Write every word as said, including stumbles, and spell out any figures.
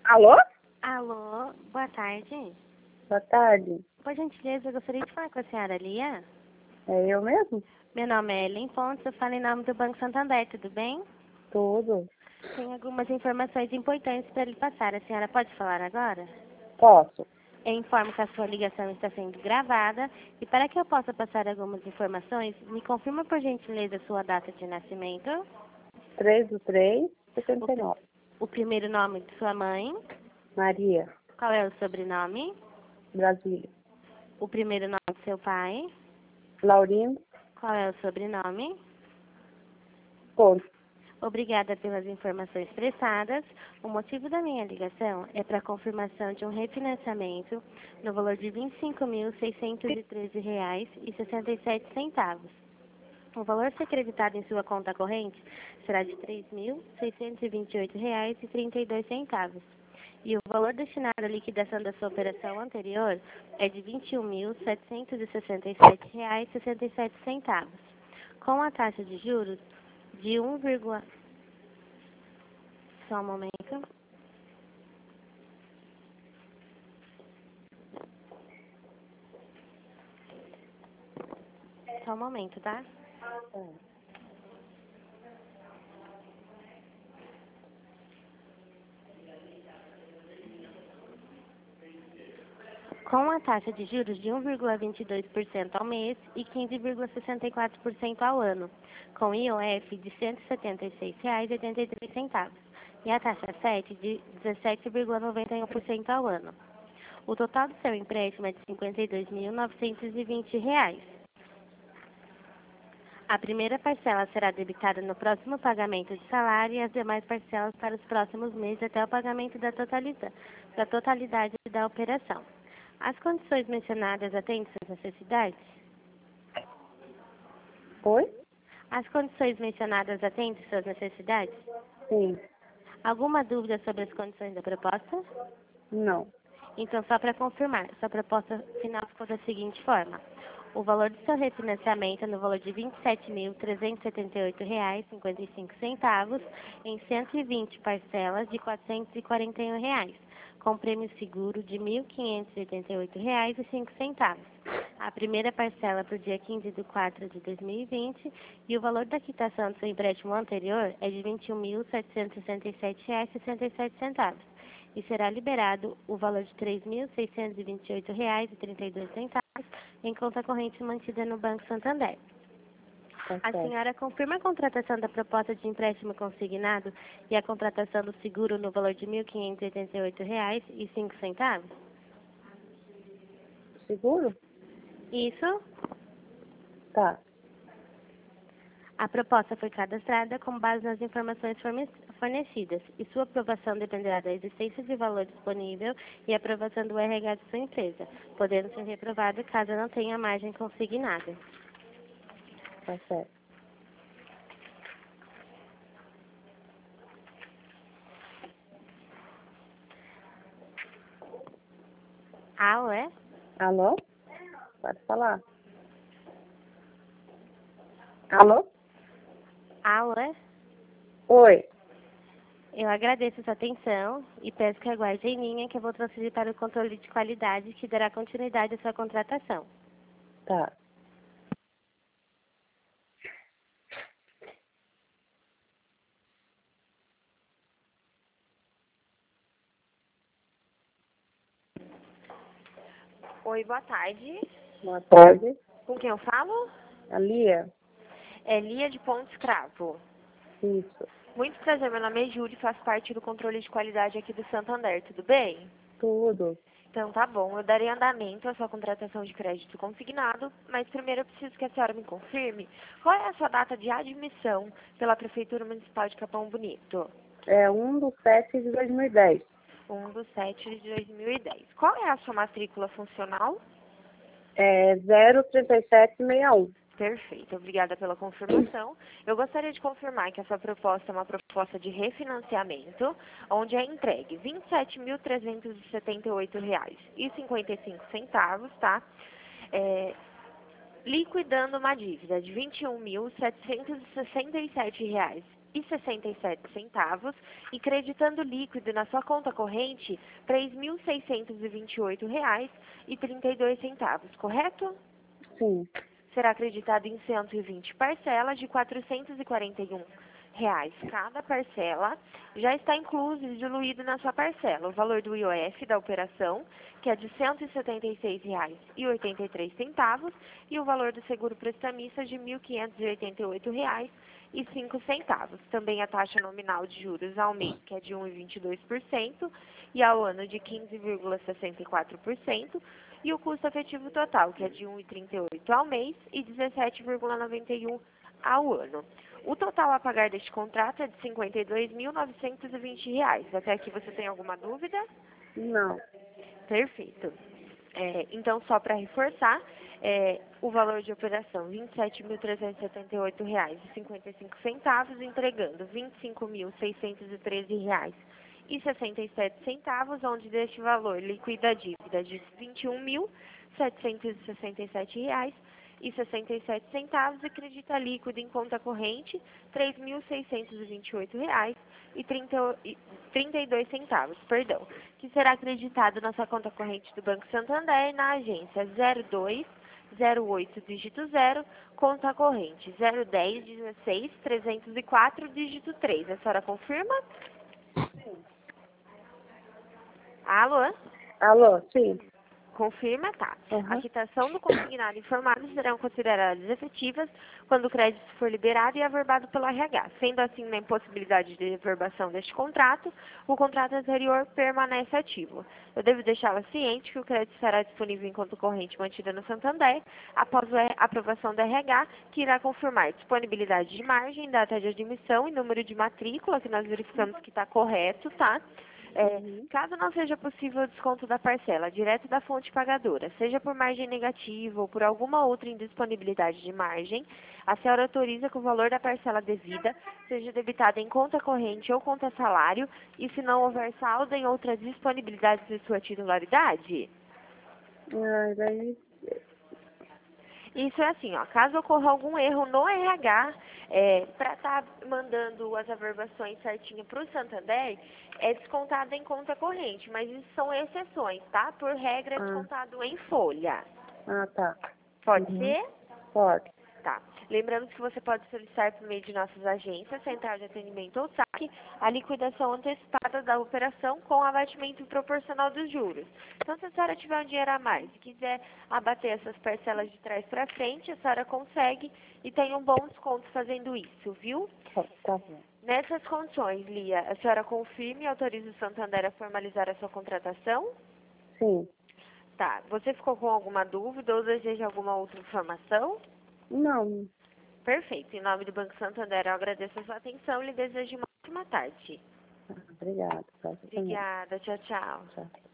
Alô? Alô, boa tarde. Boa tarde. Por gentileza, eu gostaria de falar com a senhora Lia. É eu mesmo? Meu nome é Ellen Pontes, eu falo em nome do Banco Santander, tudo bem? Tudo. Tenho algumas informações importantes para lhe passar. A senhora pode falar agora? Posso. Eu informo que a sua ligação está sendo gravada e para que eu possa passar algumas informações, me confirma por gentileza a sua data de nascimento, três do três, o, setenta e pri- nove. o primeiro nome de sua mãe, Maria, qual é o sobrenome, Brasília. o primeiro nome de seu pai, Laurindo, qual é o sobrenome. Ponte. Obrigada pelas informações prestadas. O motivo da minha ligação é para a confirmação de um refinanciamento no valor de vinte e cinco mil, seiscentos e treze reais e sessenta e sete centavos. O valor a ser creditado em sua conta corrente será de três mil, seiscentos e vinte e oito reais e trinta e dois centavos. E o valor destinado à liquidação da sua operação anterior é de vinte e um mil, setecentos e sessenta e sete reais e sessenta e sete centavos, com a taxa de juros de um, só um momento. Só um momento, tá? Com a taxa de juros de um vírgula vinte e dois por cento ao mês e quinze vírgula sessenta e quatro por cento ao ano, com I O F de cento e setenta e seis reais e oitenta e três centavos e a taxa sete de dezessete vírgula noventa e um por cento ao ano. O total do seu empréstimo é de cinquenta e dois mil, novecentos e vinte reais. A primeira parcela será debitada no próximo pagamento de salário e as demais parcelas para os próximos meses até o pagamento da totalidade, da totalidade da operação. As condições mencionadas atendem suas necessidades? Oi? As condições mencionadas atendem suas necessidades? Sim. Alguma dúvida sobre as condições da proposta? Não. Então, só para confirmar, sua proposta final ficou da seguinte forma. O valor do seu refinanciamento é no valor de vinte e sete mil, trezentos e setenta e oito reais e cinquenta e cinco centavos em cento e vinte parcelas de quatrocentos e quarenta e um reais, com prêmio seguro de mil quinhentos e oitenta e oito reais e cinco centavos. A primeira parcela para o dia quinze de quatro de dois mil e vinte e o valor da quitação do seu empréstimo anterior é de vinte e um mil, setecentos e sessenta e sete reais e sessenta e sete centavos. E será liberado o valor de três mil, seiscentos e vinte e oito reais e trinta e dois centavos em conta corrente mantida no Banco Santander. Tá A certo. senhora confirma a contratação da proposta de empréstimo consignado e a contratação do seguro no valor de mil quinhentos e oitenta e oito reais e cinco centavos? Seguro? Isso. Tá. A proposta foi cadastrada com base nas informações forne- fornecidas e sua aprovação dependerá da existência de valor disponível e aprovação do R H de sua empresa, podendo ser reprovado caso não tenha margem consignada. Tá certo. Alô, é? Alô? Pode falar. Alô? Alô, é? Oi. Eu agradeço a sua atenção e peço que aguarde em linha que eu vou transferir para o controle de qualidade que dará continuidade à sua contratação. Tá. Oi, boa tarde. Boa tarde. Com quem eu falo? A Lia? É Lia de Ponte Escravo. Isso. Muito prazer, meu nome é Júlia e faço parte do controle de qualidade aqui do Santander, tudo bem? Tudo. Então tá bom, eu darei andamento à sua contratação de crédito consignado, mas primeiro eu preciso que a senhora me confirme qual é a sua data de admissão pela Prefeitura Municipal de Capão Bonito. É um do sete de dois mil e dez. um de sete de dois mil e dez. Qual é a sua matrícula funcional? É zero trinta e sete sessenta e um. Perfeito, obrigada pela confirmação. Eu gostaria de confirmar que essa proposta é uma proposta de refinanciamento, onde é entregue vinte e sete mil, trezentos e setenta e oito reais e cinquenta e cinco centavos, tá? É, liquidando uma dívida de vinte e um mil, setecentos e sessenta e sete reais e sessenta e sete centavos e creditando líquido na sua conta corrente três mil seiscentos e vinte e oito reais e trinta e dois centavos, correto? Sim. Será acreditado em cento e vinte parcelas de quatrocentos e quarenta e um reais cada parcela. Já está incluso e diluído na sua parcela o valor do I O F da operação, que é de cento e setenta e seis reais e oitenta e três centavos, e o valor do seguro prestamista de mil quinhentos e oitenta e oito reais e cinco centavos. Também a taxa nominal de juros ao mês, que é de um vírgula vinte e dois por cento, e ao ano de quinze vírgula sessenta e quatro por cento, e o custo efetivo total, que é de um vírgula trinta e oito por cento ao mês e dezessete vírgula noventa e um por cento ao ano. O total a pagar deste contrato é de cinquenta e dois mil novecentos e vinte reais. Até aqui você tem alguma dúvida? Não. Perfeito. É, então, só para reforçar, é, o valor de operação vinte e sete mil trezentos e setenta e oito reais e cinquenta e cinco centavos, entregando vinte e cinco mil seiscentos e treze reais e sessenta e sete centavos, onde deste valor liquida a dívida de vinte e um mil setecentos e sessenta e sete reais e sessenta e sete centavos e acredita líquido em conta corrente três mil seiscentos e vinte e oito reais e trinta e dois centavos, perdão, que será acreditado na sua conta corrente do Banco Santander na agência zero dois zero oito dígito zero, conta corrente zero dez dezesseis trezentos e quatro dígito três. A senhora confirma? Sim. Alô? Alô, sim. Confirma, tá. Uhum. A quitação do consignado informado serão consideradas efetivas quando o crédito for liberado e averbado pelo R H. Sendo assim, na impossibilidade de averbação deste contrato, o contrato anterior permanece ativo. Eu devo deixá-la ciente que o crédito estará disponível em conta corrente mantida no Santander após a aprovação do R H, que irá confirmar disponibilidade de margem, data de admissão e número de matrícula, que nós verificamos que está correto, tá? É, Uhum. caso não seja possível o desconto da parcela direto da fonte pagadora, seja por margem negativa ou por alguma outra indisponibilidade de margem, a senhora autoriza que o valor da parcela devida seja debitado em conta corrente ou conta salário e se não houver saldo em outras disponibilidades de sua titularidade? Ah, daí... Isso é assim, ó, caso ocorra algum erro no R H, é, para estar mandando as averbações certinho para o Santander, é descontado em conta corrente, mas isso são exceções, tá? Por regra, é Ah, descontado em folha. ah tá. Pode Uhum. ser? Pode. Tá. Lembrando que você pode solicitar por meio de nossas agências, central de atendimento ou S A C, a liquidação antecipada da operação com abatimento proporcional dos juros. Então, se a senhora tiver um dinheiro a mais e quiser abater essas parcelas de trás para frente, a senhora consegue e tem um bom desconto fazendo isso, viu? Tá, tá bom. Nessas condições, Lia, a senhora confirme e autoriza o Santander a formalizar a sua contratação? Sim. Tá. Você ficou com alguma dúvida ou deseja alguma outra informação? Não. Perfeito. Em nome do Banco Santander, eu agradeço a sua atenção e lhe desejo uma ótima tarde. Ah, obrigada. Pra você também. Obrigada. Tchau, tchau. Tchau.